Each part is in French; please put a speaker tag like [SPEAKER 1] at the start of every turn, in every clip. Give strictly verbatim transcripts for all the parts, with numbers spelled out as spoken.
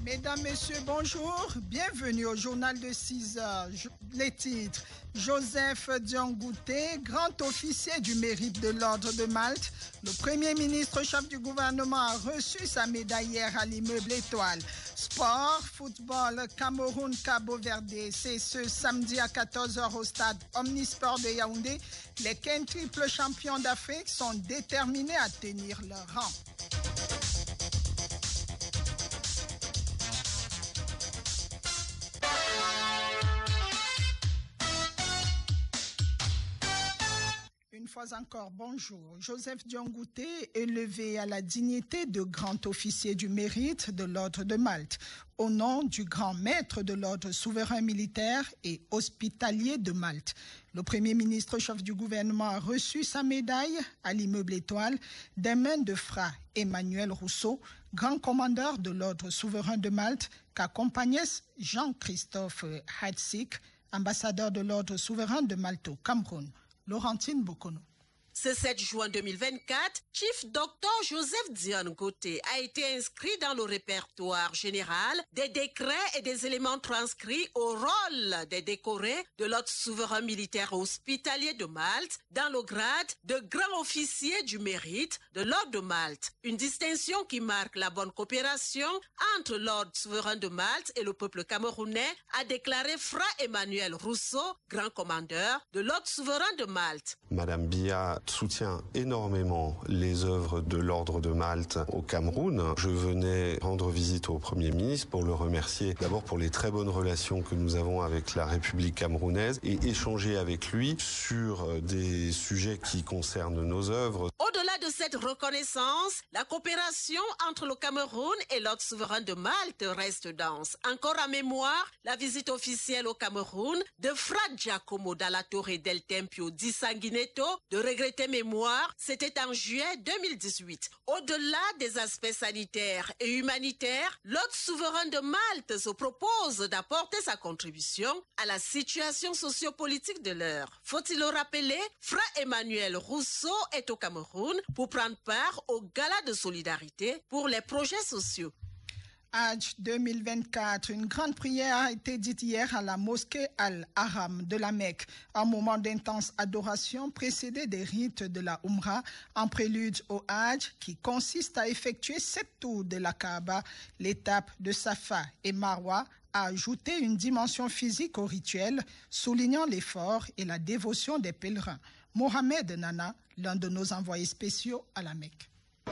[SPEAKER 1] Mesdames, Messieurs, bonjour. Bienvenue au journal de six heures. Les titres. Joseph Diongouté, grand officier du mérite de l'Ordre de Malte. Le Premier ministre chef du gouvernement a reçu sa médaille hier à l'immeuble Étoile. Sport, football, Cameroun-Cabo Verde. C'est ce samedi à quatorze heures au stade Omnisport de Yaoundé. Les quintuples champions d'Afrique sont déterminés à tenir leur rang. Une fois encore, bonjour. Joseph Diongouté, élevé à la dignité de grand officier du mérite de l'Ordre de Malte, au nom du grand maître de l'Ordre souverain militaire et hospitalier de Malte. Le Premier ministre chef du gouvernement a reçu sa médaille à l'immeuble Étoile des mains de Fra Emmanuel Rousseau, grand commandeur de l'Ordre souverain de Malte, qu'accompagnait Jean-Christophe Hatzig, ambassadeur de l'Ordre souverain de Malte au Cameroun. Laurentine Bokono.
[SPEAKER 2] Ce sept juin deux mille vingt-quatre, Chief Docteur Joseph Diongouté a été inscrit dans le répertoire général des décrets et des éléments transcrits au rôle des décorés de l'Ordre souverain militaire hospitalier de Malte dans le grade de grand officier du mérite de l'Ordre de Malte. Une distinction qui marque la bonne coopération entre l'Ordre souverain de Malte et le peuple camerounais, a déclaré Fra Emmanuel Rousseau, grand commandeur de l'Ordre souverain de Malte.
[SPEAKER 3] Madame Biya soutient énormément les œuvres de l'Ordre de Malte au Cameroun. Je venais rendre visite au Premier ministre pour le remercier d'abord pour les très bonnes relations que nous avons avec la République camerounaise et échanger avec lui sur des sujets qui concernent nos œuvres.
[SPEAKER 2] Au-delà de cette reconnaissance, la coopération entre le Cameroun et l'Ordre souverain de Malte reste dense. Encore à mémoire, la visite officielle au Cameroun de Fra Giacomo Dalla Torre del Tempio di Sanguinetto de regretter mémoire, c'était en juillet deux mille dix-huit. Au-delà des aspects sanitaires et humanitaires, l'Ordre souverain de Malte se propose d'apporter sa contribution à la situation sociopolitique de l'heure. Faut-il le rappeler, Fra Emmanuel Rousseau est au Cameroun pour prendre part au gala de solidarité pour les projets sociaux.
[SPEAKER 1] Hajj deux mille vingt-quatre, une grande prière a été dite hier à la mosquée Al-Haram de la Mecque, un moment d'intense adoration précédé des rites de la Umrah, en prélude au Hajj qui consiste à effectuer sept tours de la Kaaba. L'étape de Safa et Marwa a ajouté une dimension physique au rituel, soulignant l'effort et la dévotion des pèlerins. Mohamed Nana, l'un de nos envoyés spéciaux à la Mecque.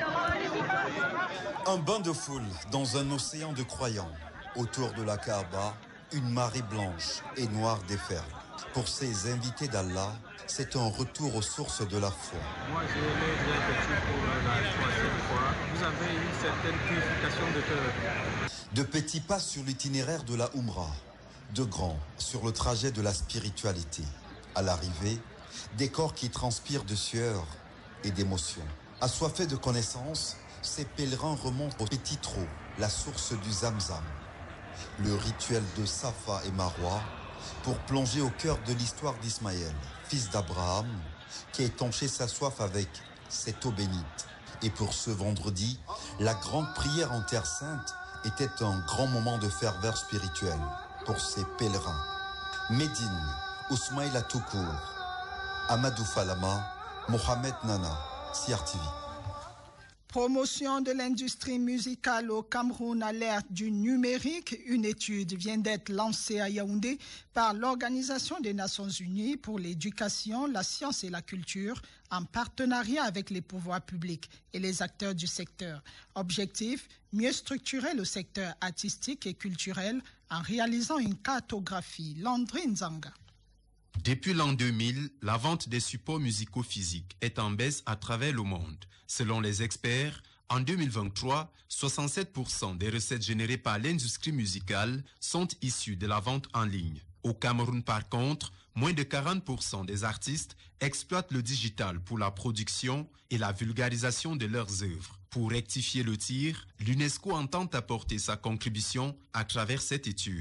[SPEAKER 4] Un bain de foule dans un océan de croyants. Autour de la Kaaba, une marée blanche et noire déferle. Pour ces invités d'Allah, c'est un retour aux sources de la foi.
[SPEAKER 5] Moi, je l'ai bien vécu pour la troisième fois. Vous avez une certaine purification de cœur.
[SPEAKER 4] De petits pas sur l'itinéraire de la Umrah, de grands sur le trajet de la spiritualité. À l'arrivée, des corps qui transpirent de sueur et d'émotion. Assoiffés de connaissances, ces pèlerins remontent au petit trou, la source du Zamzam. Le rituel de Safa et Marwa pour plonger au cœur de l'histoire d'Ismaël, fils d'Abraham, qui a étanché sa soif avec cette eau bénite. Et pour ce vendredi, la grande prière en Terre Sainte était un grand moment de ferveur spirituelle pour ces pèlerins. Médine, Ousmaïla Toukour, Amadou Falama, Mohamed Nana, C R T V.
[SPEAKER 1] Promotion de l'industrie musicale au Cameroun à l'ère du numérique. Une étude vient d'être lancée à Yaoundé par l'Organisation des Nations Unies pour l'éducation, la science et la culture en partenariat avec les pouvoirs publics et les acteurs du secteur. Objectif, mieux structurer le secteur artistique et culturel en réalisant une cartographie. Landry Nzanga.
[SPEAKER 6] Depuis l'an deux mille, la vente des supports musicaux physiques est en baisse à travers le monde. Selon les experts, en deux mille vingt-trois, soixante-sept pour cent des recettes générées par l'industrie musicale sont issues de la vente en ligne. Au Cameroun, par contre, moins de quarante pour cent des artistes exploitent le digital pour la production et la vulgarisation de leurs œuvres. Pour rectifier le tir, l'UNESCO entend apporter sa contribution à travers cette étude.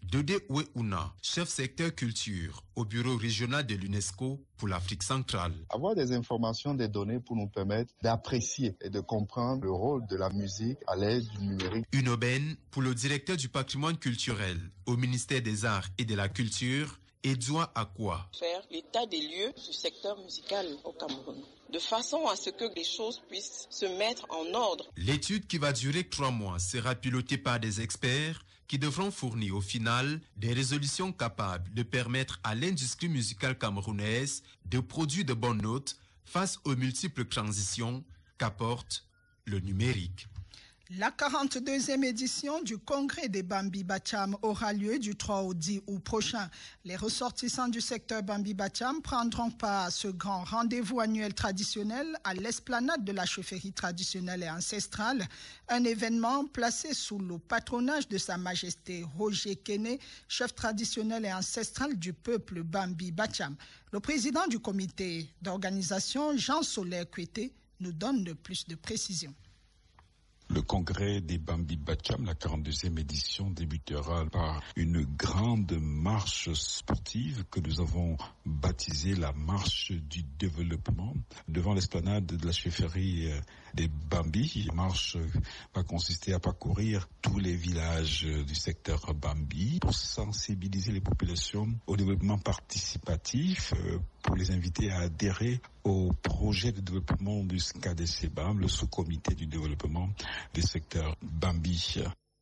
[SPEAKER 6] Dodé Oueouna, chef secteur culture au bureau régional de l'UNESCO pour l'Afrique centrale.
[SPEAKER 7] Avoir des informations, des données pour nous permettre d'apprécier et de comprendre le rôle de la musique à l'aide du numérique.
[SPEAKER 6] Une aubaine pour le directeur du patrimoine culturel au ministère des Arts et de la Culture, Edouard Akwa.
[SPEAKER 8] Faire l'état des lieux du secteur musical au Cameroun, de façon à ce que les choses puissent se mettre en ordre.
[SPEAKER 6] L'étude qui va durer trois mois sera pilotée par des experts qui devront fournir au final des résolutions capables de permettre à l'industrie musicale camerounaise de produire de bonnes notes face aux multiples transitions qu'apporte le numérique.
[SPEAKER 1] La quarante-deuxième édition du congrès des Bambi Bacham aura lieu du trois au dix août prochain. Les ressortissants du secteur Bambi Bacham prendront part à ce grand rendez-vous annuel traditionnel à l'esplanade de la chaufferie traditionnelle et ancestrale, un événement placé sous le patronage de Sa Majesté Roger Kéné, chef traditionnel et ancestral du peuple Bambi Bacham. Le président du comité d'organisation, Jean Solaire Kouété, nous donne de plus de précisions.
[SPEAKER 9] Le congrès des Bambi Bacham, la quarante-deuxième édition, débutera par une grande marche sportive que nous avons baptisée la marche du développement devant l'esplanade de la chefferie des Bambi. La marche va consister à parcourir tous les villages du secteur Bambi pour sensibiliser les populations au développement participatif, pour les inviter à adhérer au projet de développement du S C A D C B A M, le sous-comité du développement du secteur Bambi.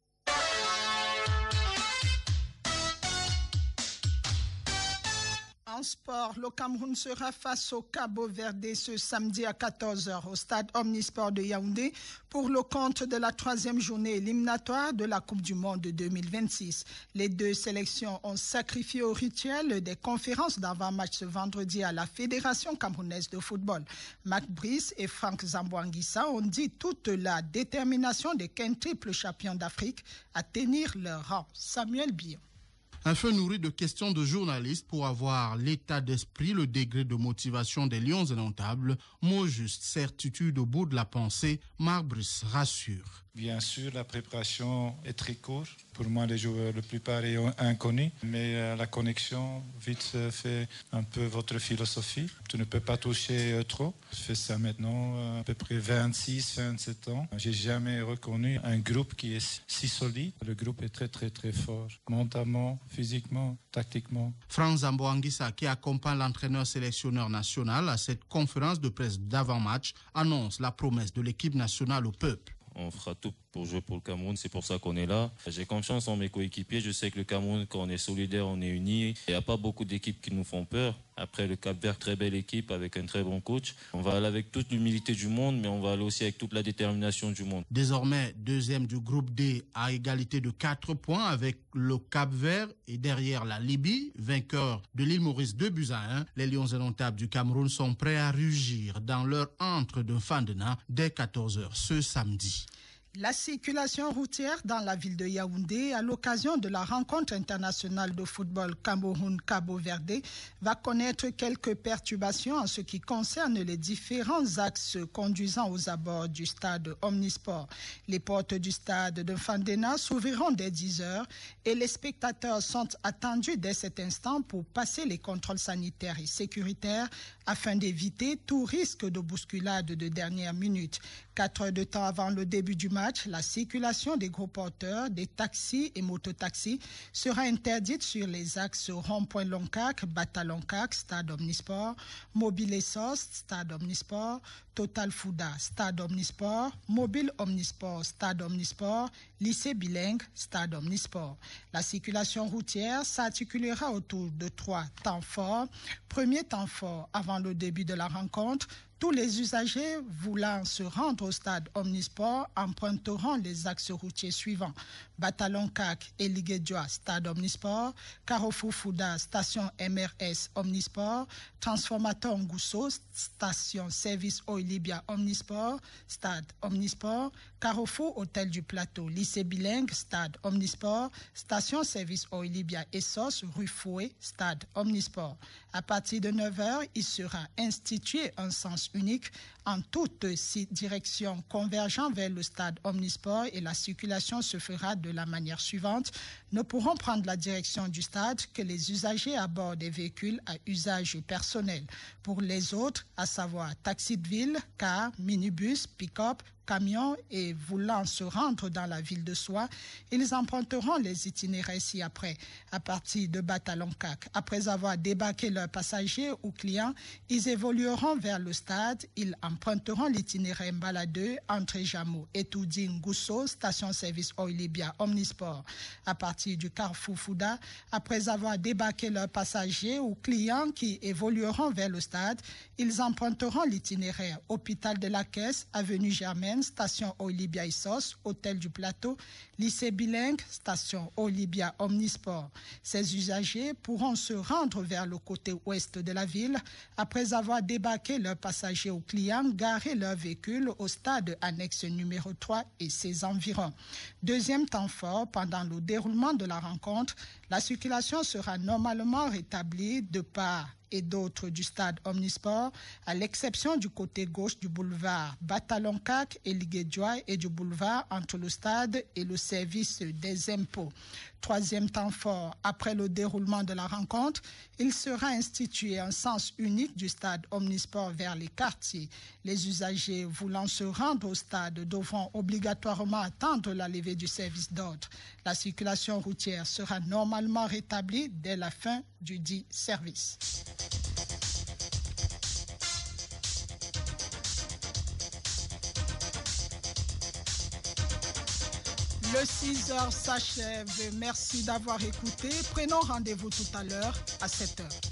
[SPEAKER 1] En sport, le Cameroun sera face au Cabo Verde ce samedi à quatorze heures au stade Omnisport de Yaoundé pour le compte de la troisième journée éliminatoire de la Coupe du Monde de deux mille vingt-six. Les deux sélections ont sacrifié au rituel des conférences d'avant-match ce vendredi à la Fédération camerounaise de football. Mac Brice et Franck Zambouanguissa ont dit toute la détermination des quintuples champions d'Afrique à tenir leur rang. Samuel Billon.
[SPEAKER 10] Un feu nourri de questions de journalistes pour avoir l'état d'esprit, le degré de motivation des Lions indomptables. Mot juste, certitude au bout de la pensée, Marc Brice rassure.
[SPEAKER 11] Bien sûr, la préparation est très courte. Pour moi, les joueurs, la plupart sont inconnus, mais euh, la connexion vite fait un peu votre philosophie. Tu ne peux pas toucher euh, trop. Je fais ça maintenant euh, à peu près vingt-six, vingt-sept ans. J'ai jamais reconnu un groupe qui est si solide. Le groupe est très, très, très fort, mentalement, physiquement, tactiquement.
[SPEAKER 10] Franck Zambouanguissa, qui accompagne l'entraîneur sélectionneur national à cette conférence de presse d'avant-match, annonce la promesse de l'équipe nationale au peuple.
[SPEAKER 12] On fera tout pour jouer pour le Cameroun, c'est pour ça qu'on est là. J'ai confiance en mes coéquipiers, je sais que le Cameroun, quand on est solidaire, on est unis. Il n'y a pas beaucoup d'équipes qui nous font peur. Après le Cap-Vert, très belle équipe avec un très bon coach. On va aller avec toute l'humilité du monde, mais on va aller aussi avec toute la détermination du monde.
[SPEAKER 10] Désormais, deuxième du groupe D à égalité de quatre points avec le Cap-Vert et derrière la Libye, vainqueur de l'île Maurice deux buts à un. Les Lions indomptables du Cameroun sont prêts à rugir dans leur antre de Fandena dès quatorze heures ce samedi.
[SPEAKER 1] La circulation routière dans la ville de Yaoundé à l'occasion de la rencontre internationale de football Cameroun-Cabo Verde va connaître quelques perturbations en ce qui concerne les différents axes conduisant aux abords du stade Omnisport. Les portes du stade de Fandena s'ouvriront dès dix heures et les spectateurs sont attendus dès cet instant pour passer les contrôles sanitaires et sécuritaires afin d'éviter tout risque de bousculade de dernière minute. Quatre heures de temps avant le début du match, la circulation des gros porteurs, des taxis et mototaxis sera interdite sur les axes rond-point Loncac, Bata Loncac, Stade Omnisport, Mobile Essos, Stade Omnisport, Total Fouda, Stade Omnisport, Mobile Omnisport, Stade Omnisport, Lycée Bilingue, Stade Omnisport. La circulation routière s'articulera autour de trois temps forts. Premier temps fort avant le début de la rencontre. Tous les usagers voulant se rendre au stade Omnisport emprunteront les axes routiers suivants. Bataloncac et Liguedjoa, stade Omnisport. Carrefour Fouda, station M R S Omnisport. Transformateur Ngousso, station Service Oil Libya Omnisport, stade Omnisport. Carrefour, Hôtel du Plateau, lycée bilingue, stade Omnisport, station-service Oilibia Essos, rue Fouet, stade Omnisport. À partir de neuf heures, il sera institué un sens unique en toutes six directions convergeant vers le stade Omnisport et la circulation se fera de la manière suivante. Ne pourront prendre la direction du stade que les usagers à bord des véhicules à usage personnel. Pour les autres, à savoir taxi de ville, car, minibus, pick-up, camions et voulant se rendre dans la ville de Soie, ils emprunteront les itinéraires ci-après. À partir de Bataloncac, après avoir débarqué leurs passagers ou clients, ils évolueront vers le stade. Ils emprunteront l'itinéraire baladeux entre Jameau et Toudine Gousso, station-service Oilibia Omnisport. À partir du carrefour Fouda, après avoir débarqué leurs passagers ou clients qui évolueront vers le stade, ils emprunteront l'itinéraire Hôpital de la Caisse, avenue Germaine, station Oilibia Essos, Hôtel du Plateau, lycée bilingue, station Oilibia Omnisport. Ces usagers pourront se rendre vers le côté ouest de la ville après avoir débarqué leurs passagers ou clients, garer leur véhicule au stade annexe numéro trois et ses environs. Deuxième temps fort, pendant le déroulement de la rencontre, la circulation sera normalement rétablie de part et d'autre du stade Omnisport, à l'exception du côté gauche du boulevard Bataloncac et Liguédiois et du boulevard entre le stade et le service des impôts. Troisième temps fort, après le déroulement de la rencontre, il sera institué un sens unique du stade Omnisport vers les quartiers. Les usagers voulant se rendre au stade devront obligatoirement attendre la levée du service d'ordre. La circulation routière sera normalement rétablie dès la fin du dit service. Le six heures s'achève. Merci d'avoir écouté. Prenons rendez-vous tout à l'heure à sept heures.